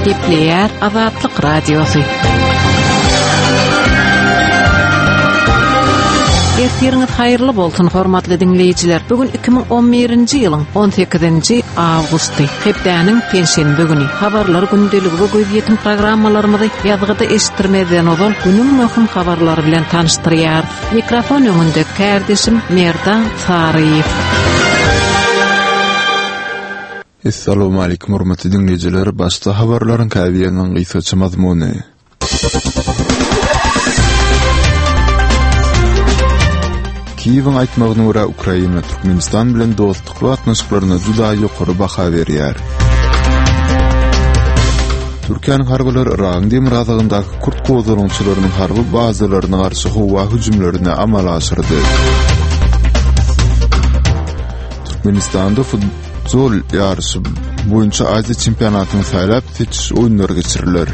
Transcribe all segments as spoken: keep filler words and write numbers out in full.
Gepleyer Azatlyk Radiosu. Ertiriniz hayırlı bolsun hormatly dinleýijiler. Bugün iki bin on birinji ýylyň on sekizinji awgusty. Hepdäniň pensiýen bugüni. Habarlar gündeligi goýup ýetim programmalarymyzy ýazgyda eşitdirmeden ozal günüň möhüm habarlary bilen tanıştyrýar. Mikrofon öňünde kärdeşim Merdan Saryýew. Assalamu alaykum hormatly dinleýijiler. Başda habarlaryň käbiýetinden gysgaça mazmuny. Kiýewiň aýtmagyna görä Ukraina Türkmenistan bilen dostlukly atnaşyklaryna juda ýokary baha berýär. Türkiýanyň harbalary Iragyň demir azagyndaky Kurt gozalanyşylarynyň harby bazalaryna garşy howa hüjümlerini amala aşyrdy. Türkmenistanda futbol ýarşy boýunça Aziýa çempionatyny saýlap seçiş oýunlary geçiriler.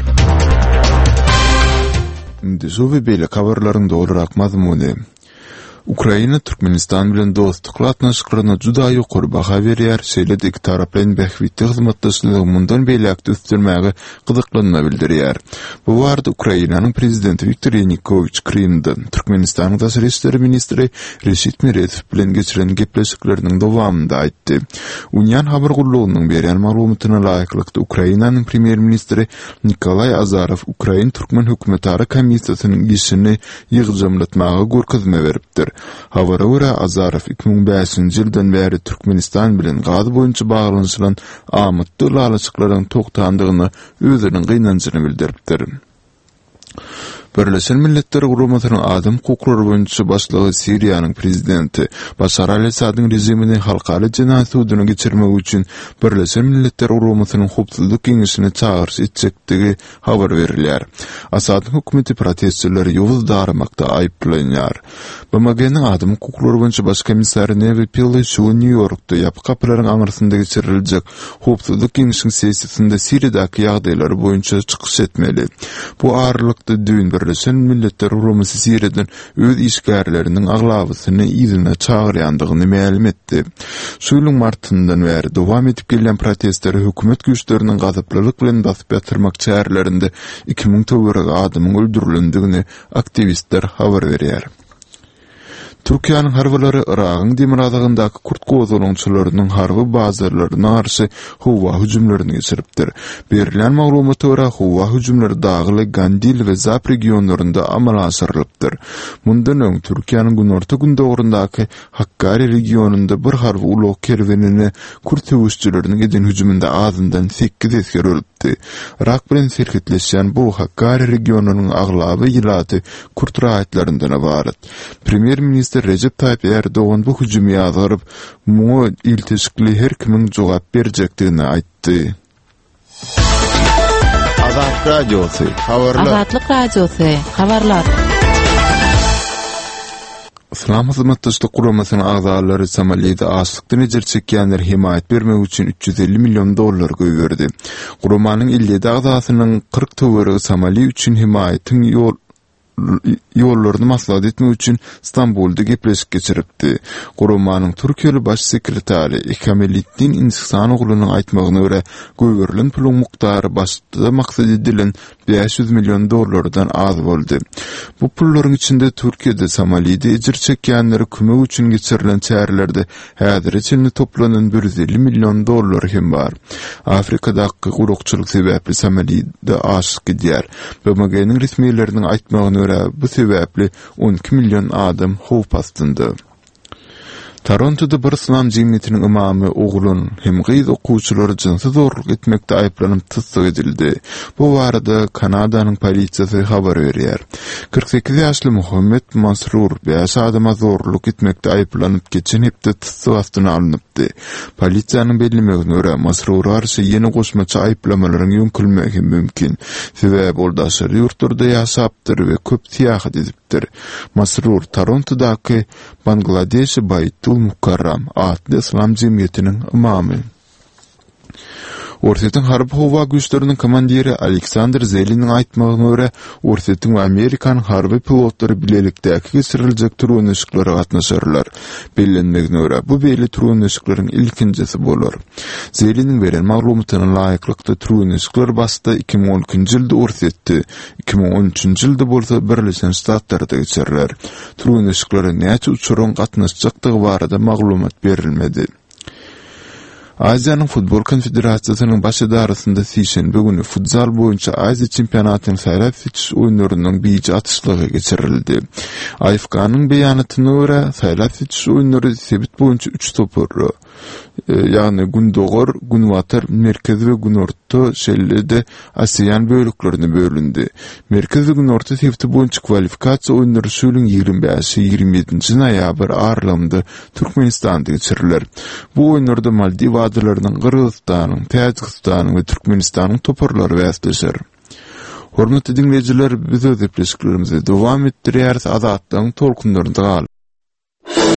Indi şu we beýle habarlaryň dogrurak mazmuny. Ukraina Türkmenistan bilen dostlukly atnaşyklaryna juda ýokary baha berýär. Şeýledik taraplaryň bähwitli hyzmatdaşlygy mundan beýlekde üstünmäge gyzyklanma bildirýär. Bu barada Ukrainanyň prezidenti Viktor Yanukovych Krimde Türkmenistanyň daşary işleri ministri Reşit Meretov bilen geçiren gepleşikleriniň dowamynda aýtdy. Union habar gurulugynyň berýän maglumatyna laýyklykda Ukrainanyň premier ministri Nikolay Azarov Ukrain türkmen hökümetary komissiýasynyň işini ýygyjamlatmaga görkezme beripdir. Habara görä Azarov iki bin beşinji ýyldan bäri Türkmenistan bilen gaz boýunça baglanyşylan amatly lalaçyklaryň toktandygyny özüniň gynançyny bildiripdir. Birleşen Milletler Guramatynyň adam hukuklary boýunça başlygy Siriýanyň prezidenti Başar al-Asadyň rejimini halkara jinayet sudyna geçirmek üçin Birleşen Milletler Guramatynyň hukuklyk geňişine çağırış etjekdigi habar berilýär. Asadyň hökümeti protestçileri ýowuz daramakda aýplanýar. B M G'niň adam hukuklary boýunça baş komissary Nevi Pillay şu New Yorkda ýapyk kapylaryň aňyrsynda geçiriljek hukuklyk geňişiň sessiýasynda Siriýadaky ýagdaýlary boýunça çykyş etmeli. Bu aralykda düýün Birleşen Milletler Guramaty Siriýadan öz işgärleriniň aglabysyny ýzyna çagyrýandygyny ma'lum etdi. Şu ýylyň martyndan bäri dowam edip gelen protestler hökümet güýçleriniň gazaplylyk bilen basyp ýatyrmak çäherlerinde iki ming töwereg adamyň öldürilendigini aktivistler habar berýär. Türkiýanyň harbalary Iragyň demir azagyndaky Kurt gozalanyşylarynyň harby bazalaryna garşy howa hüjümlerini geçiripdir. Berilen maglumata görä howa hüjümleri Dagly, Gandil we Zap regionlarynda amala aşyrylypdyr. Mundan öň Türkiýanyň günorta gündogrundaky Hakkari regionunda bir harby ulug kerwenini Kurt hüjümçileriniň eden hüjüminde azyndan sekiz esker ölüpdi. Irak bilen serketleşen bu Hakkari regionunyň aglaby ýylaty Kurt raýatlaryndan ibaret. Premier minister Recep Tayyip Erdoğan bu hüjümi ýazyp, muňa iltisikli her kimiň jogap berjekdigini aýtdy. Azat Radiosu habarlar. Azatlyk Radiosu habarlar. Islam hyzmatdaşlyk guramasynyň agzalary Somalida açlykdan ejer çekýänler himayet bermek üçin üç yüz elli million dollar goýberdi. Guramanyň elli agzasynyň kırk töweregi Somali üçin himayetiň ýol ýollaryny maslahat etmek üçin Istanbulda gepleşik geçiripdi. Guramanyň Türkiýeli baş sekretary Ekmeliddin İnsan oglunyň aýtmagyna görä, göýgerilen puluň muktary başda maksat edilen beş yüz million dollardan az boldy. Bu pullaryň içinde Türkiýede Somalida ejir çekýänleri kömek üçin geçirilen çäherlerde häzir içinde toplanan bir yüz elli million dollar hem bar. Afrikadaky gurukçylyk sebäpli Somalida aşyk edýär. B M G'niň resmiýetleriniň aýtmagyna görä bu sebäpli on iki million adam howp astynda. Toronto'da bir İslam cemiyetinin imamı oğlun hem gyz okuwçylary jinsy zorluk etmekde aýplanyp tutsak edildi. Bu barada Kanadanyň polisiýasy habar berýär. kırk sekiz ýaşly Muhammed Masrur beş adama zorluk etmekde aýplanyp geçen hepde tutsak astyna alınıpdy. Polisiýanyň bellemegine görä Masrur garşy ýeni goşmaça aýplamalaryň ýönkülmegi mümkin. Sebäbi ol daşary ýurtlarda ýaşapdyr we köp tiýahat edipdir. Masrur Toronto'daky Bangladeş Baytul Mukarram adlı İslam cemiyetinin imamı. Orset'in harp hova güçlerinin komandiri Aleksandr Zelin'in aýtmagyna görä, Orset'in we Amerikan harby pilotlary bilelikdäki geçiriljek turanyşyklary gatnaşarlar. Bellenmegine görä, bu beýle turanyşyklaryň ilkinjisi bolar. Zelin'in beren maglumatyna laýyklykda turanyşyklar başda iki bin on üçinji ýylda Orset'de, iki bin on üçinji ýylda bolsa Birleşen Ştatlarda geçirirler. Turanyşyklara näçe uçuran gatnaşjakdygy barada maglumat berilmedi. Aziýanyň futbol konfederatsiýasynyň baş idarasynda sişen bugün futsal boýunça Aziýa çempionatynyň saýlap seçiş oýunlarynyň birinji atışlygy geçirildi. A F K'nyň beýanatyna görä, saýlap seçiş oýunlary sebit boýunça üç topary, ýagny Gündogor, Günwatar, Merkez we Günorta şeýlede Asiýan bölüklerine bölündi. Merkez we Günorta sebiti boýunça kwalifikasiýa oýunlary şuýlyň ýygrimi beşi ýygrimi ýedinji noýabr aralygynda Türkmenistanda geçirilýär. Bu oýunlarda Maldiv adalarynyň, Kyrgyzstanyň, Täjikistanyň we Türkmenistanyň toparlary wäsleşer. Hormatly dinleyijiler, biz öz epleklerimizi dowam etdirýäris, azatlygyň tolkunlarynda galyp.